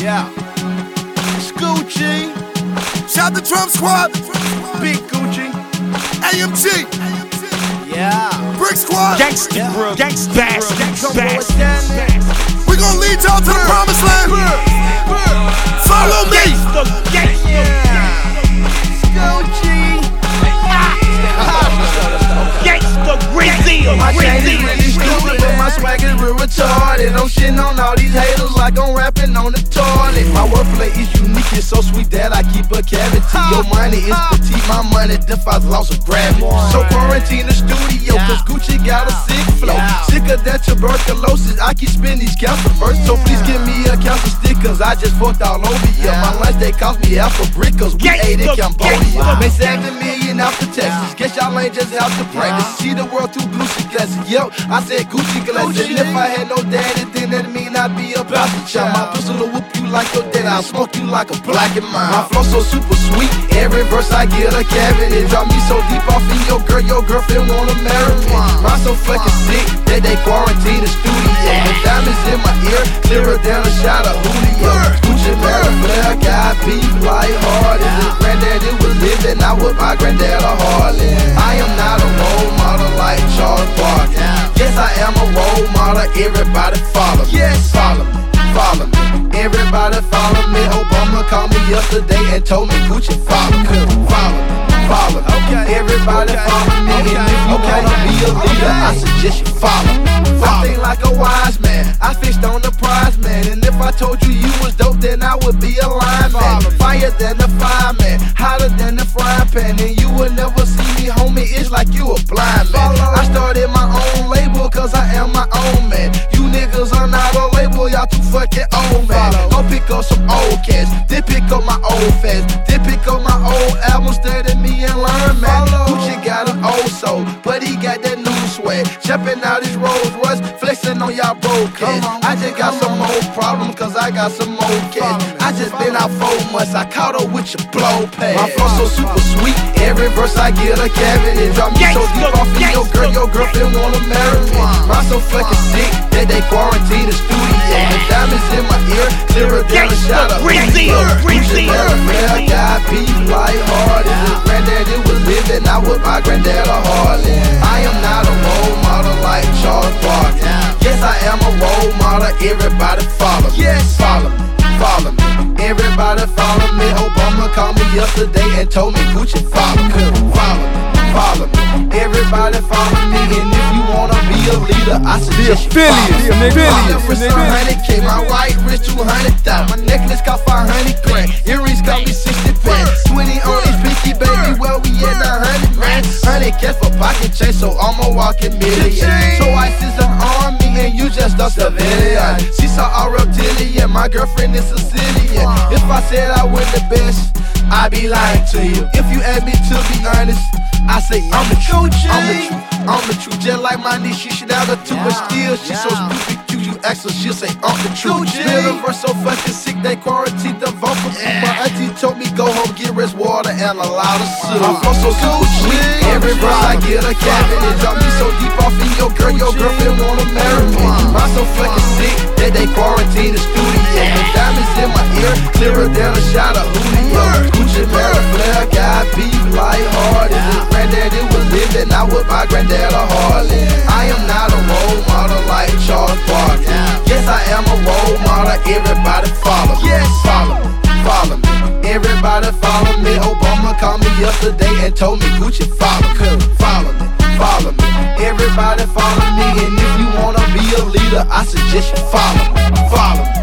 Yeah. It's Gucci. Shout the Trump Squad. Big Gucci. AMG. Yeah. Brick Squad. Gangsta, Yeah. gangsta, bass. We gon' lead y'all to the promised land. Follow me. Gucci. Gangsta, Brazil. My chain is really stupid, but my swag is real retarded. I'm shitting on all these haters like I'm rapping on the toilet. My wordplay is unique, it's so sweet that I keep a cavity. Your money is petite, my money defies laws of gravity. So quarantine the studio, cause Gucci got a sick flow. Sicker than tuberculosis, I keep spinning these cancer first. So please give me a cancer stick, cause I just fucked all over you. My lunch they cost me half a brick, cause we ate in Cambodia. Made 7 million out to Texas, guess y'all ain't just out to practice. See the world through Gucci glasses, yo, I said Gucci glasses. And if I had no daddy, then that mean I'd be a bastard child. My pistol will whoop you like your dad, I'll smoke you like a black and mine. My flow so super sweet, every verse I get a cavity. Drop me so deep off in your girlfriend wanna marry me. Rhyme so fucking sick that they quarantine the studio. The diamonds in my ear, clearer than a shot of Julio. Gucci Mary Flair, got beef like Hardy. If granddaddy was living, I would buy granddad a Harley. I am not a role model like Charles Barkley. Yes, I am a role model, everybody follow me. Yes, follow me, follow me. Everybody follow me. Obama called me yesterday and told me Gucci follow me. Follow me, follow me. Everybody follow me. And if you wanna be a leader, I suggest you follow me. I think like a wise man, I fished on the prize man. And if I told you you was dope, then I would be a lineman. Fire than the fireman, hotter than the frying pan. And you will never see me, homie, it's like you a blind man. I started my own label, cause I am my own man. You niggas are not a label, y'all too fucking old, man. Go pick up some old cats, then pick up my old fans, then pick up my old albums, study me and learn, man. Gucci got an old soul, but he got that new swag. Jumping out his Rolls Royce, flexing on y'all broadcast. I just got some old problems, cause I got some old cash. I just been out 4 months, I caught up with your blow pad. My flow so super sweet, every verse I get a cavity. Drop me so deep off in your girlfriend wanna marry me. Rhyme so fucking sick that they quarantine the studio. The diamonds in my ear, clearer than a shot of Brazil. Gucci Mary Flair, got beef like Hardy. If granddaddy was living, I would buy granddad a Harley. I am not a role model like Charles Barkley. Yes, I am a role model, everybody follow me. Yes, follow me, follow me. Everybody follow me. Obama called me yesterday and told me Gucci follow me. Follow me, follow me. Everybody follow me. And if you wanna be a leader, I suggest you follow me. My wrist 100K, my right wrist 200,000. My necklace cost 500 grand. Earrings cost me 60 grand. 20 on each pinky, baby. Well, we at 100 grand. 100 cash for pocket change, so I'm a walking million. So ICE is an army and you just a civilian. She saw a reptilian, my girlfriend is Sicilian. If I said I was the best, I'd be lying to you. If you ask me to be honest, I say I'm the truth, I'm the truth, I'm the truth. Just like my niece, she should have a two, but still she so stupid cute. You ask her, she'll say I'm the truth. Little verse so fucking sick, they quarantine the vocal. My auntie told me go home, get rest water and a lot of soup. My flow so super sweet, every verse I get a cavity. Drop me so deep off in your girlfriend wanna marry me. I'm so fucking sick that they quarantine the studio. The diamonds in my ear, clearer than a shot of Julio. Gucci Mary Flair, got beef like Hardy. If granddaddy was living, I would buy granddad a Harley. I am not a role model like Charles Barkley. Yes, I am a role model, everybody follow me. Yes, follow me, follow me. Everybody follow me. Obama called me yesterday and told me Gucci follow me. Follow me, follow me. Everybody follow me. And if you wanna be a leader, I suggest you follow me. Follow me.